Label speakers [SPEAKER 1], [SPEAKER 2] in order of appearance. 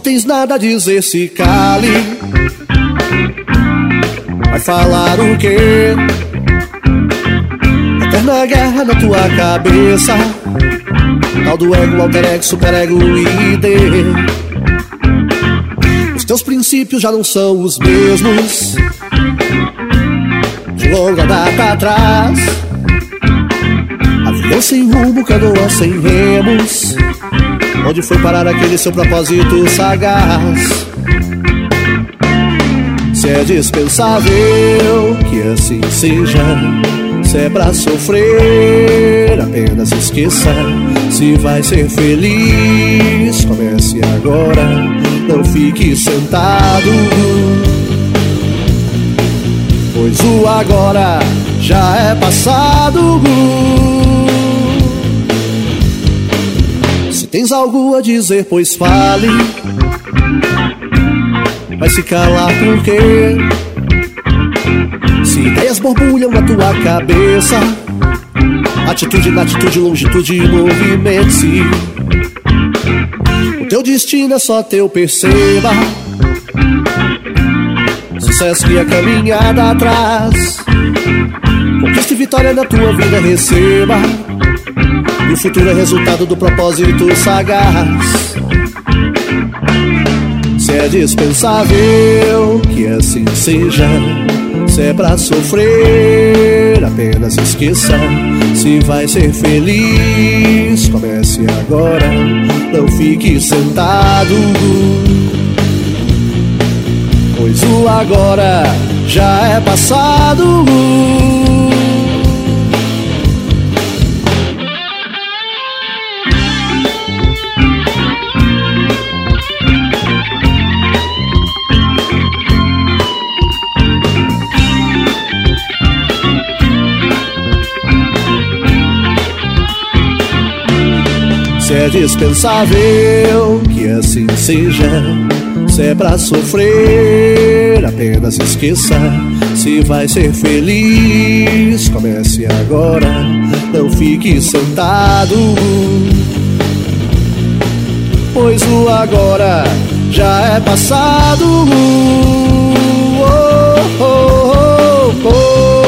[SPEAKER 1] tens nada a dizer, se cale. Vai falar o quê? Eterna guerra na tua cabeça, tal do ego, alter ego, superego e ID. Os teus princípios já não são os mesmos de longa data atrás. Avião sem rumo, canoa sem remos, onde foi parar aquele seu propósito sagaz? Se é dispensável que assim seja, se é pra sofrer, apenas esqueça. Se vai ser feliz, comece agora, não fique sentado, pois o agora já é passado. Se tens algo a dizer, pois fale. Vai se calar por quê? Se ideias borbulham na tua cabeça, atitude na atitude, longitude, movimente-se. O teu destino é só teu, perceba. Sucesso e a caminhada atrás, conquista e vitória na tua vida receba, e o futuro é resultado do propósito sagaz. Se é dispensável que assim seja, se é pra sofrer, apenas esqueça. Se vai ser feliz, comece agora, não fique sentado, pois o agora já é passado. Se é dispensável que assim seja, se é pra sofrer, apenas esqueça. Se vai ser feliz, comece agora, não fique sentado, pois o agora já é passado. Oh, oh, oh, oh.